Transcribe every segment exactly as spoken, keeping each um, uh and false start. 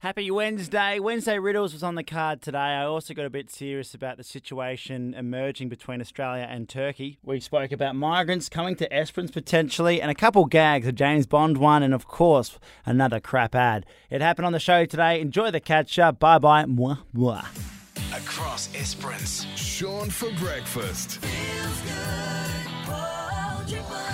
Happy Wednesday. Wednesday Riddles was on the card today. I also got a bit serious about the situation emerging between Australia and Turkey. We spoke about migrants coming to Esperance potentially and a couple gags, a James Bond one and, of course, another crap ad. It happened on the show today. Enjoy the catch-up. Bye-bye. Mwah, mwah. Across Esperance. Sean for breakfast. Feels good. Hold your breath.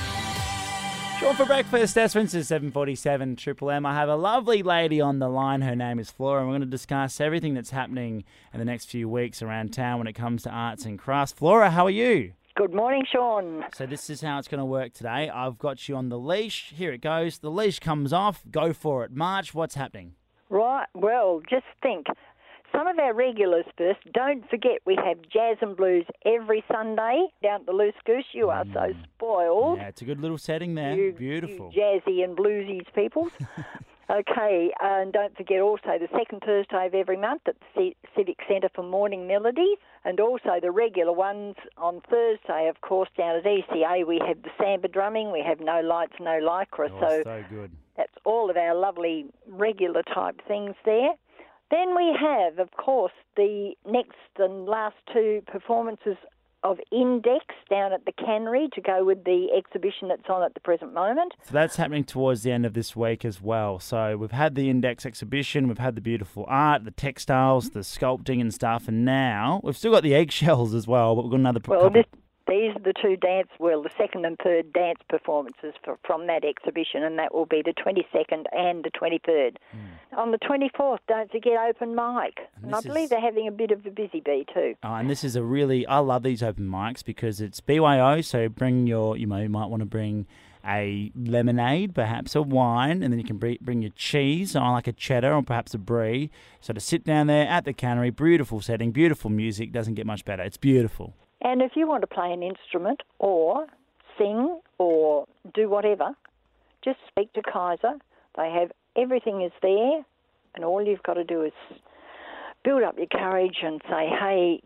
Sean for breakfast. Esperance is seven forty-seven Triple M. I have a lovely lady on the line. Her name is Flora, and we're going to discuss everything that's happening in the next few weeks around town when it comes to arts and crafts. Flora, how are you? Good morning, Sean. So this is how it's going to work today. I've got you on the leash. Here it goes. The leash comes off. Go for it. March, what's happening? Right, well, just think. Some of our regulars first, don't forget we have jazz and blues every Sunday down at the Loose Goose. You are so spoiled. Yeah, it's a good little setting there. You, Beautiful. You jazzy and bluesies people. Okay, and don't forget also the second Thursday of every month at the C- Civic Centre for Morning Melodies, and also the regular ones on Thursday, of course, down at E C A. We have the samba drumming, we have No Lights, No Lycra. Oh, so so good. That's all of our lovely regular type things there. Then we have, of course, the next and last two performances of Index down at the Cannery to go with the exhibition that's on at the present moment. So that's happening towards the end of this week as well. So we've had the Index exhibition, we've had the beautiful art, the textiles, the sculpting and stuff, and now we've still got the eggshells as well, but we've got another Well, couple... this, these are the two dance, well, the second and third dance performances for, from that exhibition, and that will be the twenty-second and the twenty-third. Mm. On the twenty-fourth, don't forget open mic. And And I this believe is- they're having a bit of a busy bee too. Oh, and this is a really, I love these open mics because it's B Y O, so bring your, you know, you might want to bring a lemonade, perhaps a wine, and then you can bring, bring your cheese, on like a cheddar or perhaps a brie. So to sit down there at the Cannery, beautiful setting, beautiful music, doesn't get much better. It's beautiful. And if you want to play an instrument or sing or do whatever, just speak to Kaiser. They have everything is there, and all you've got to do is build up your courage and say, hey,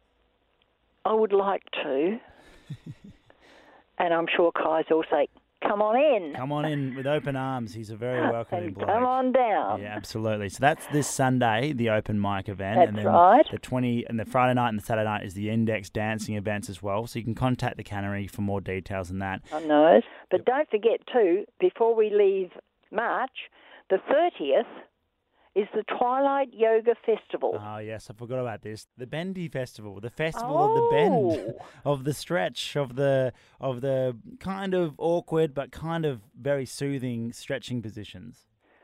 I would like to. And I'm sure Kaiser will say, come on in. Come on in with open arms. He's a very welcoming And bloke. come on down. Yeah, absolutely. So that's this Sunday, the open mic event. That's and then right. The twenty and the Friday night and the Saturday night is the Index dancing events as well. So you can contact the Cannery for more details on that. On those. But don't forget too, before we leave March, the thirtieth is the Twilight Yoga Festival. Oh, yes, I forgot about this. The Bendy Festival, the festival of the bend, Oh. of the stretch, of the of the kind of awkward but kind of very soothing stretching positions.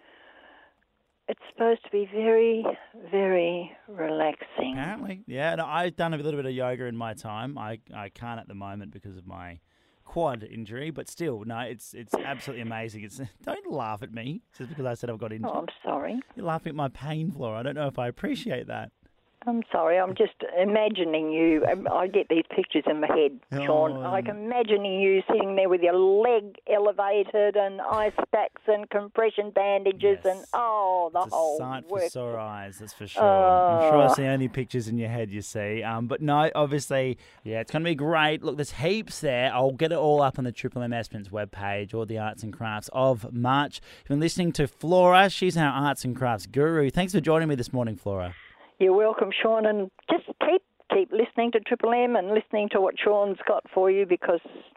It's supposed to be very, very relaxing. Apparently, yeah. No, I've done a little bit of yoga in my time. I, I can't at the moment because of my quad injury, but still, no, it's it's absolutely amazing. It's don't laugh at me just because I said I've got injured. Oh, I'm sorry. You're laughing at my pain, Flora. I don't know if I appreciate that. I'm sorry. I'm just imagining you. um, I get these pictures in my head, Sean. Oh, Like imagining you sitting there with your leg elevated and ice packs and compression bandages Yes. and, oh, the It's a whole sight for work. sore eyes, that's for sure. I'm sure Oh. it's the only pictures in your head you see. Um, but no, obviously, yeah, it's going to be great. Look, there's heaps there. I'll get it all up on the Triple M Esperance webpage, all the arts and crafts of March. You've been listening to Flora. She's our arts and crafts guru. Thanks for joining me this morning, Flora. You're welcome, Sean, and just keep keep listening to Triple M and listening to what Sean's got for you because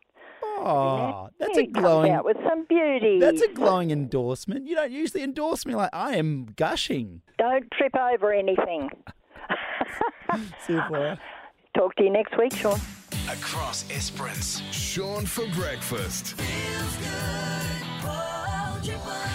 Oh, that's he a comes glowing... out with some beauty. That's a glowing endorsement. You don't usually endorse me like I am gushing. Don't trip over anything. See you, Flora. Talk to you next week, Sean. Across Esperance. Sean for breakfast. Feels good. Hold your breath.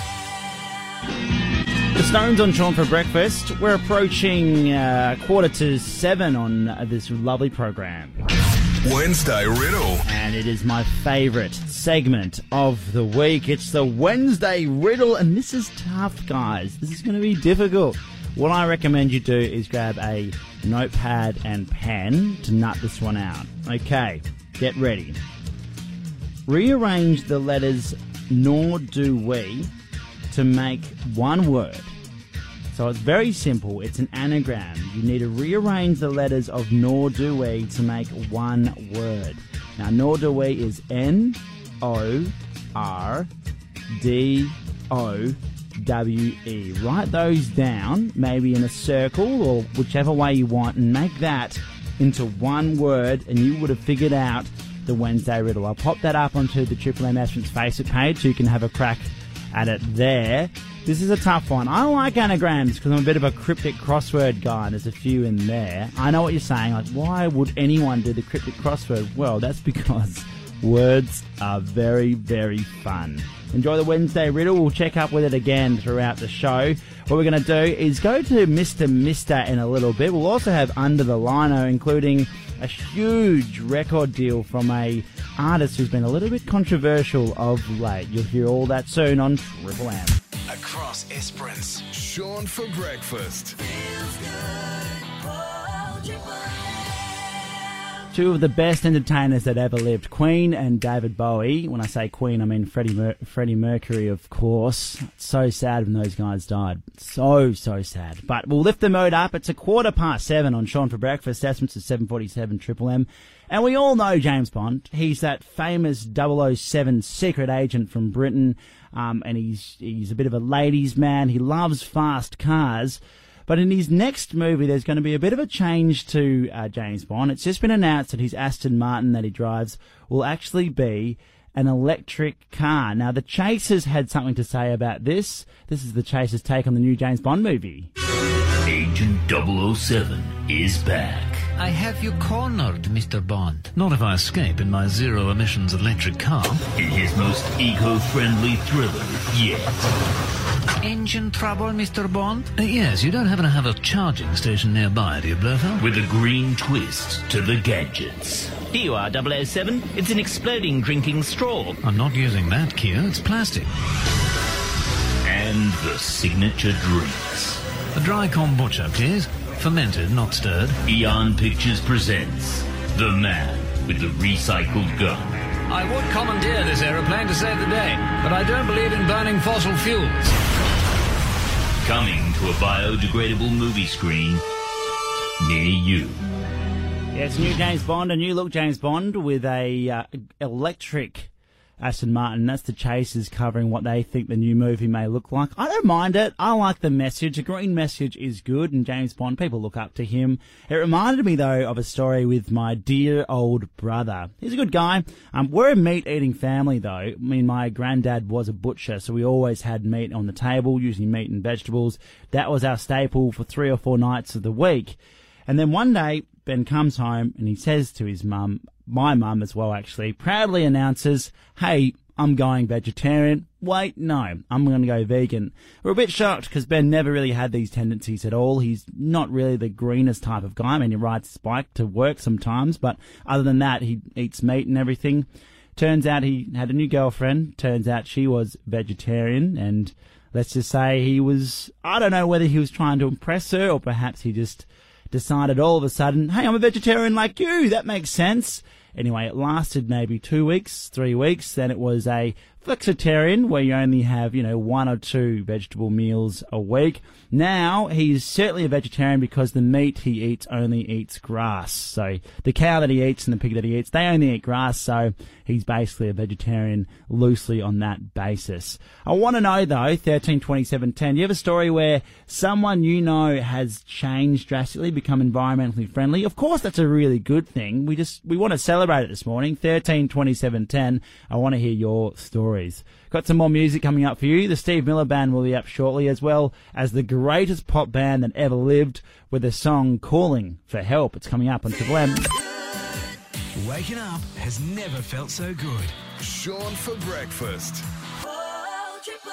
The Stones on Sean for breakfast. We're approaching uh, quarter to seven on uh, this lovely program. Wednesday Riddle. And it is my favourite segment of the week. It's the Wednesday Riddle, and this is tough, guys. This is going to be difficult. What I recommend you do is grab a notepad and pen to nut this one out. Okay, get ready. Rearrange the letters nor do we to make one word. So it's very simple. It's an anagram. You need to rearrange the letters of nor do we to make one word. Now, nor do we is N O R D O W E. Write those down, maybe in a circle or whichever way you want, and make that into one word, and you would have figured out the Wednesday riddle. I'll pop that up onto the Triple M Esperance Facebook page so you can have a crack at it there. This is a tough one. I like anagrams because I'm a bit of a cryptic crossword guy, and there's a few in there. I know what you're saying, like, why would anyone do the cryptic crossword? Well, that's because words are very, very fun. Enjoy the Wednesday riddle. We'll check up with it again throughout the show. What we're going to do is go to Mister Mister in a little bit. We'll also have Under the Lino, including a huge record deal from a artist who's been a little bit controversial of late. You'll hear all that soon on Triple M. Across Esperance. Sean for breakfast. Feels good. Oh, Triple M. Two of the best entertainers that ever lived, Queen and David Bowie. When I say Queen, I mean Freddie, Mer- Freddie Mercury, of course. It's so sad when those guys died. So, so sad. But we'll lift the mood up. It's a quarter past seven on Sean for Breakfast. Estimates is seven forty-seven Triple M. And we all know James Bond. He's that famous double oh seven secret agent from Britain. Um, and he's he's a bit of a ladies' man. He loves fast cars. But in his next movie, there's going to be a bit of a change to uh, James Bond. It's just been announced that his Aston Martin that he drives will actually be an electric car. Now, the Chasers had something to say about this. This is the Chasers' take on the new James Bond movie. Agent double oh seven is back. I have you cornered, Mister Bond. Not if I escape in my zero-emissions electric car. In his most eco-friendly thriller yet. Engine trouble, Mister Bond? Uh, yes, you don't happen to have a charging station nearby, do you, Blofeld? With a green twist to the gadgets. Here you are, double oh seven. It's an exploding drinking straw. I'm not using that, Kia. It's plastic. And the signature drinks. A dry kombucha, please. Fermented, not stirred. Eon Pictures presents The Man with the Recycled Gun. I would commandeer this aeroplane to save the day, but I don't believe in burning fossil fuels. Coming to a biodegradable movie screen near you. Yeah, it's new James Bond, a new look James Bond with a uh, electric Aston Martin. That's the Chasers covering what they think the new movie may look like. I don't mind it. I like the message. A green message is good, and James Bond, people look up to him. It reminded me, though, of a story with my dear old brother. He's a good guy. Um, we're a meat-eating family, though. I mean, my granddad was a butcher, so we always had meat on the table, usually meat and vegetables. That was our staple for three or four nights of the week. And then one day, Ben comes home and he says to his mum, my mum as well actually, proudly announces, hey, I'm going vegetarian. Wait, no, I'm going to go vegan. We're a bit shocked because Ben never really had these tendencies at all. He's not really the greenest type of guy. I mean, he rides his bike to work sometimes, but other than that, he eats meat and everything. Turns out he had a new girlfriend. Turns out she was vegetarian, and let's just say he was, I don't know whether he was trying to impress her or perhaps he just decided all of a sudden, hey, I'm a vegetarian like you. That makes sense. Anyway, it lasted maybe two weeks, three weeks. Then it was a flexitarian where you only have, you know, one or two vegetable meals a week. Now he's certainly a vegetarian because the meat he eats only eats grass. So the cow that he eats and the pig that he eats, they only eat grass. So he's basically a vegetarian loosely on that basis. I want to know though, thirteen twenty-seven ten, do you have a story where someone you know has changed drastically, become environmentally friendly? Of course, that's a really good thing. We just, we want to celebrate it this morning. thirteen twenty-seven ten. I want to hear your stories. Got some more music coming up for you. The Steve Miller Band will be up shortly, as well as the greatest pop band that ever lived with a song calling for help. It's coming up on Triple M. Waking up has never felt so good. Sean for breakfast. Oh, Triple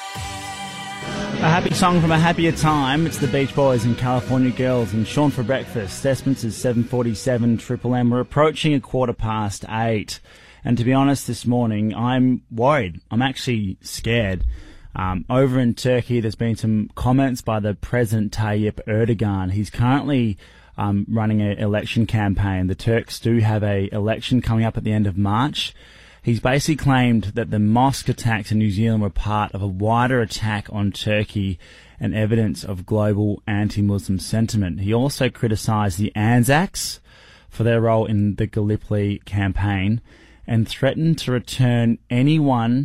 M. A happy song from a happier time. It's the Beach Boys and California Girls and Sean for breakfast. Estimates is seven forty-seven Triple M. We're approaching a quarter past eight. And to be honest, this morning, I'm worried. I'm actually scared. Um, over in Turkey, there's been some comments by the President Tayyip Erdogan. He's currently um, running an election campaign. The Turks do have a election coming up at the end of March. He's basically claimed that the mosque attacks in New Zealand were part of a wider attack on Turkey and evidence of global anti-Muslim sentiment. He also criticised the Anzacs for their role in the Gallipoli campaign and threatened to return anyone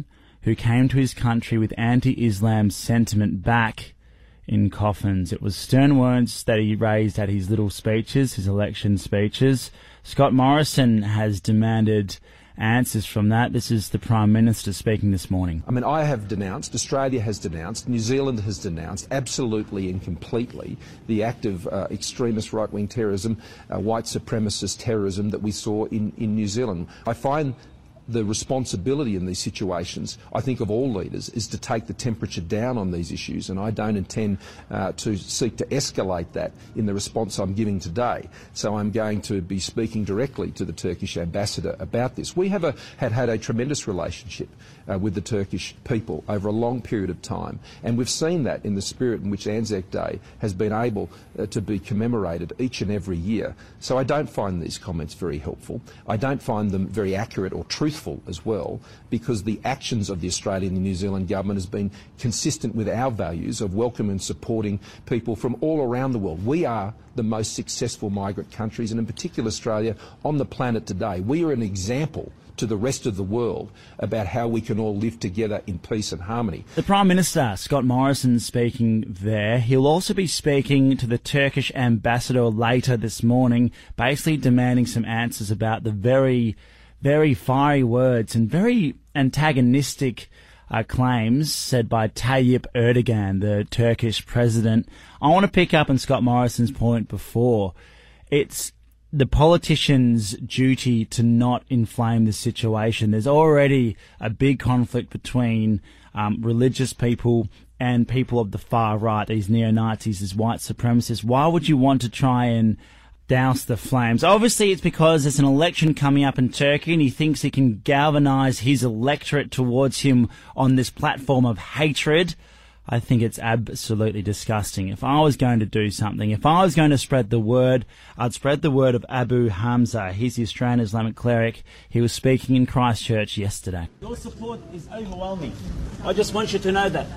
who came to his country with anti-Islam sentiment back in coffins. It was stern words that he raised at his little speeches, his election speeches. Scott Morrison has demanded answers from that. This is the Prime Minister speaking this morning. I mean, I have denounced, Australia has denounced, New Zealand has denounced absolutely and completely the act of uh, extremist right-wing terrorism, uh, white supremacist terrorism that we saw in, in New Zealand. I find the responsibility in these situations, I think, of all leaders, is to take the temperature down on these issues, and I don't intend uh, to seek to escalate that in the response I'm giving today. So I'm going to be speaking directly to the Turkish ambassador about this. We have a, had had a tremendous relationship uh, with the Turkish people over a long period of time, and we've seen that in the spirit in which Anzac Day has been able uh, to be commemorated each and every year. So I don't find these comments very helpful. I don't find them very accurate or truthful as well, because the actions of the Australian and New Zealand government has been consistent with our values of welcoming and supporting people from all around the world. We are the most successful migrant countries, and in particular Australia, on the planet today. We are an example to the rest of the world about how we can all live together in peace and harmony. The Prime Minister, Scott Morrison, speaking there. He'll also be speaking to the Turkish ambassador later this morning, basically demanding some answers about the very very fiery words and very antagonistic uh, claims said by Tayyip Erdogan, the Turkish president. I want to pick up on Scott Morrison's point before. It's the politicians' duty to not inflame the situation. There's already a big conflict between um, religious people and people of the far right, these neo-Nazis, these white supremacists. Why would you want to try and douse the flames? Obviously, it's because there's an election coming up in Turkey and he thinks he can galvanise his electorate towards him on this platform of hatred. I think it's absolutely disgusting. If I was going to do something, if I was going to spread the word, I'd spread the word of Abu Hamza. He's the Australian Islamic cleric. He was speaking in Christchurch yesterday. Your support is overwhelming. I just want you to know that.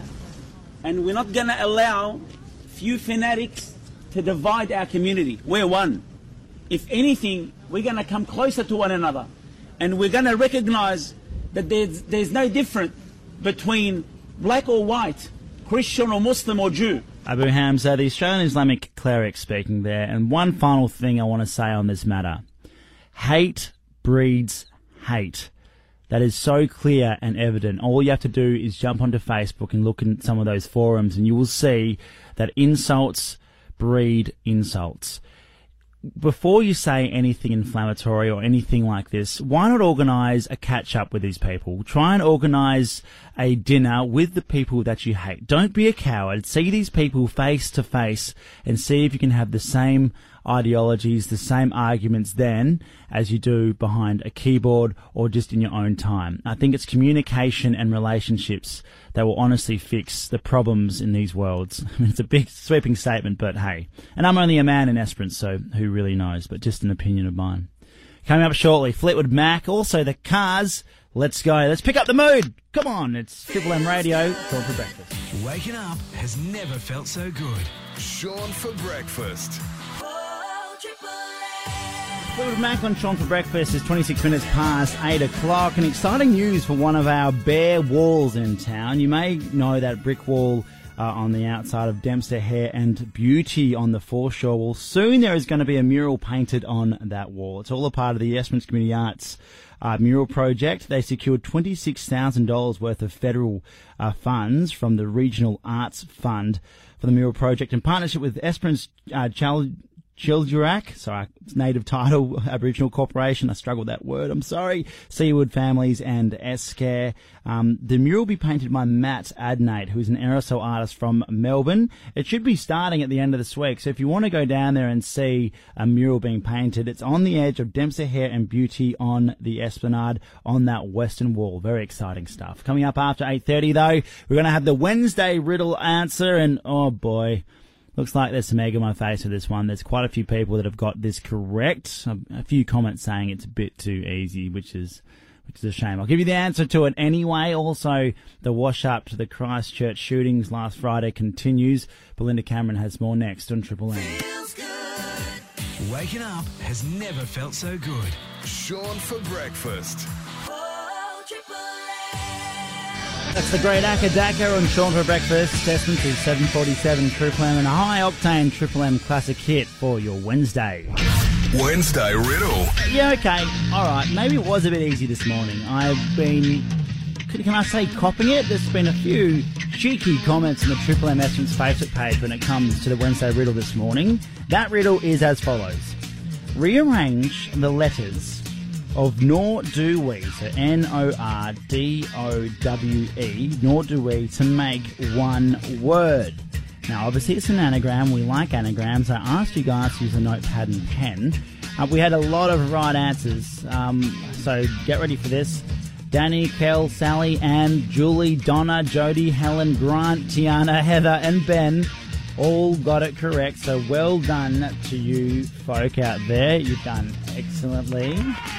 And we're not going to allow few fanatics to divide our community. We're one. If anything, we're going to come closer to one another, and we're going to recognise that there's, there's no difference between black or white, Christian or Muslim or Jew. Abu Hamza, the Australian Islamic cleric, speaking there. And one final thing I want to say on this matter. Hate breeds hate. That is so clear and evident. All you have to do is jump onto Facebook and look at some of those forums, and you will see that insults breed insults. Before you say anything inflammatory or anything like this, why not organise a catch-up with these people? Try and organise a dinner with the people that you hate. Don't be a coward. See these people face to face and see if you can have the same ideologies, the same arguments then as you do behind a keyboard or just in your own time. I think it's communication and relationships that will honestly fix the problems in these worlds. I mean, it's a big sweeping statement, but hey. And I'm only a man in Esperance, so who really knows, but just an opinion of mine. Coming up shortly, Fleetwood Mac, also the Cars. Let's go. Let's pick up the mood. Come on, it's Triple M Radio. Sean for breakfast. Waking up has never felt so good. Sean for breakfast. Fleetwood Mac on Sean for breakfast is twenty-six minutes past eight o'clock. And exciting news for one of our bare walls in town. You may know that brick wall uh, on the outside of Dempster Hair and Beauty on the foreshore wall. Soon there is going to be a mural painted on that wall. It's all a part of the Esperance Community Arts uh, mural project. They secured twenty-six thousand dollars worth of federal uh, funds from the Regional Arts Fund for the mural project in partnership with Esperance uh, Chal- Childurack, sorry, it's native title, Aboriginal Corporation, I struggle with that word, I'm sorry, Seawood Families and Escare. Um, the mural will be painted by Matt Adnate, who's an aerosol artist from Melbourne. It should be starting at the end of this week, so if you want to go down there and see a mural being painted, it's on the edge of Dempster Hair and Beauty on the Esplanade on that western wall. Very exciting stuff. Coming up after eight thirty though, we're going to have the Wednesday riddle answer, and oh boy, looks like there's some egg on my face with this one. There's quite a few people that have got this correct. A, a few comments saying it's a bit too easy, which is which is a shame. I'll give you the answer to it anyway. Also, the wash-up to the Christchurch shootings last Friday continues. Belinda Cameron has more next on Triple M. Waking up has never felt so good. Sean for breakfast. Oh, Triple M. That's the great Akka Daka on Sean for Breakfast. Desmond to seven forty-seven Triple M and a high-octane Triple M classic hit for your Wednesday. Wednesday Riddle. Yeah, okay. All right. Maybe it was a bit easy this morning. I've been, can I say, copping it? There's been a few cheeky comments on the Triple M Essence Facebook page when it comes to the Wednesday Riddle this morning. That riddle is as follows. Rearrange the letters of nor do we, so N O R D O W E, nor do we, to make one word. Now, obviously, it's an anagram. We like anagrams. I asked you guys to use a notepad and pen. Uh, we had a lot of right answers, um, so get ready for this. Danny, Kel, Sally, Anne, Julie, Donna, Jody, Helen, Grant, Tiana, Heather, and Ben all got it correct. So well done to you folk out there. You've done excellently.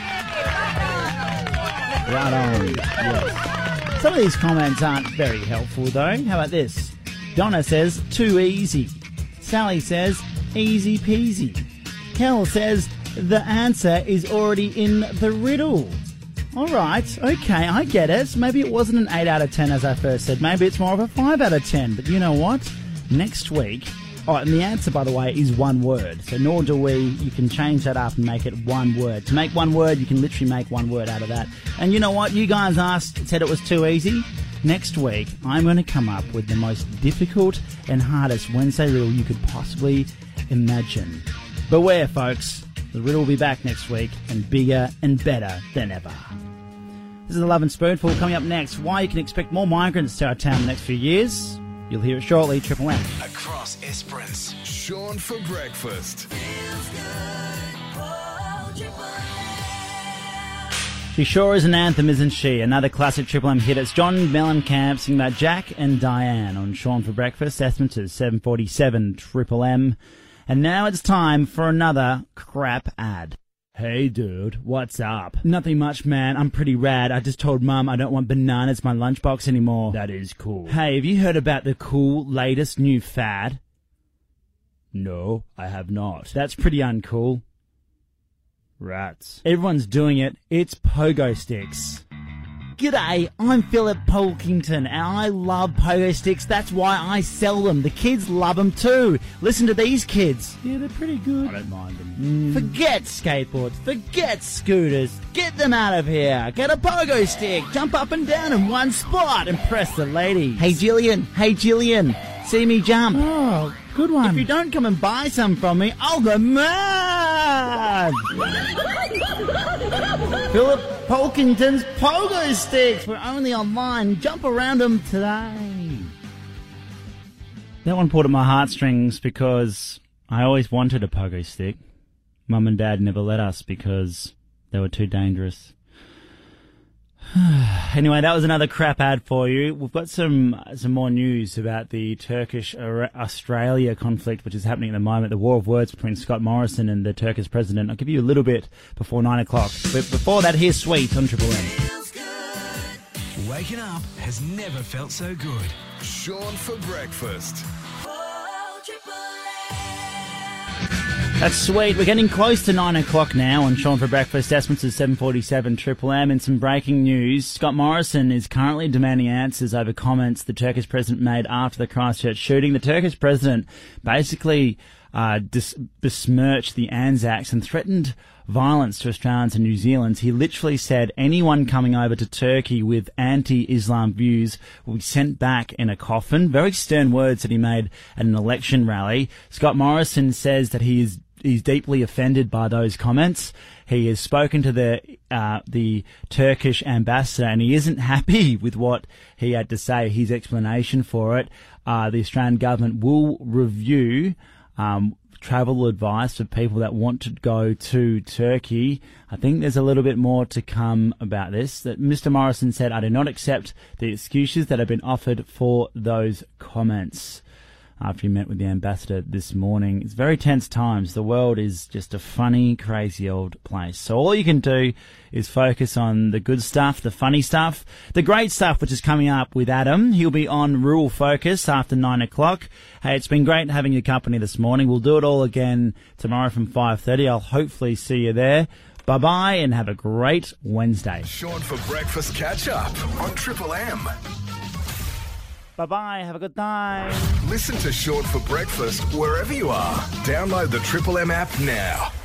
Right on. Yes. Some of these comments aren't very helpful, though. How about this? Donna says, too easy. Sally says, easy peasy. Kel says, the answer is already in the riddle. All right, okay, I get it. Maybe it wasn't an eight out of ten as I first said. Maybe it's more of a five out of ten. But you know what? Next week... Oh, and the answer, by the way, is one word. So nor do we, you can change that up and make it one word. To make one word, you can literally make one word out of that. And you know what? You guys asked, said it was too easy. Next week, I'm going to come up with the most difficult and hardest Wednesday riddle you could possibly imagine. Beware, folks. The riddle will be back next week and bigger and better than ever. This is the Love and Spoonful. Coming up next, why you can expect more migrants to our town in the next few years. You'll hear it shortly. Triple M. Across Esperance. Sean for Breakfast. Feels good. Oh, Triple M. She sure is an anthem, isn't she? Another classic Triple M hit. It's John Mellencamp singing about Jack and Diane on Sean for Breakfast. Estimate is seven forty-seven Triple M. And now it's time for another crap ad. Hey dude, what's up? Nothing much, man. I'm pretty rad. I just told Mum I don't want bananas in my lunchbox anymore. That is cool. Hey, have you heard about the cool latest new fad? No, I have not. That's pretty uncool. Rats. Everyone's doing it. It's pogo sticks. G'day, I'm Philip Polkington, and I love pogo sticks. That's why I sell them. The kids love them too. Listen to these kids. Yeah, they're pretty good. I don't mind them. Mm. Forget skateboards. Forget scooters. Get them out of here. Get a pogo stick. Jump up and down in one spot. Impress the lady. Hey, Jillian. Hey, Jillian. See me jump. Oh, good one. If you don't come and buy some from me, I'll go mad. Philip Polkington's pogo sticks. We're only online. Jump around them today. That one pulled at my heartstrings because I always wanted a pogo stick. Mum and Dad never let us because they were too dangerous. Anyway, that was another crap ad for you. We've got some some more news about the Turkish-Australia conflict, which is happening at the moment, the war of words between Scott Morrison and the Turkish president. I'll give you a little bit before nine o'clock. But before that, here's Sweet on Triple M. Feels good. Waking up has never felt so good. Sean for Breakfast. Oh, Triple M. That's sweet. We're getting close to nine o'clock now on Sean for Breakfast. Estimates is seven forty-seven Triple M. And some breaking news. Scott Morrison is currently demanding answers over comments the Turkish president made after the Christchurch shooting. The Turkish president basically uh, dis- besmirched the Anzacs and threatened violence to Australians and New Zealanders. He literally said anyone coming over to Turkey with anti-Islam views will be sent back in a coffin. Very stern words that he made at an election rally. Scott Morrison says that he is He's deeply offended by those comments. He has spoken to the uh, the Turkish ambassador, and he isn't happy with what he had to say. His explanation for it: uh, the Australian government will review um, travel advice for people that want to go to Turkey. I think there's a little bit more to come about this. That Mister Morrison said, "I do not accept the excuses that have been offered for those comments." After he met with the ambassador this morning. It's very tense times. The world is just a funny, crazy old place. So all you can do is focus on the good stuff, the funny stuff, the great stuff, which is coming up with Adam. He'll be on Rural Focus after nine o'clock. Hey, it's been great having your company this morning. We'll do it all again tomorrow from five thirty. I'll hopefully see you there. Bye-bye and have a great Wednesday. Sean for Breakfast catch up on Triple M. Bye-bye. Have a good night. Listen to Sean for Breakfast wherever you are. Download the Triple M app now.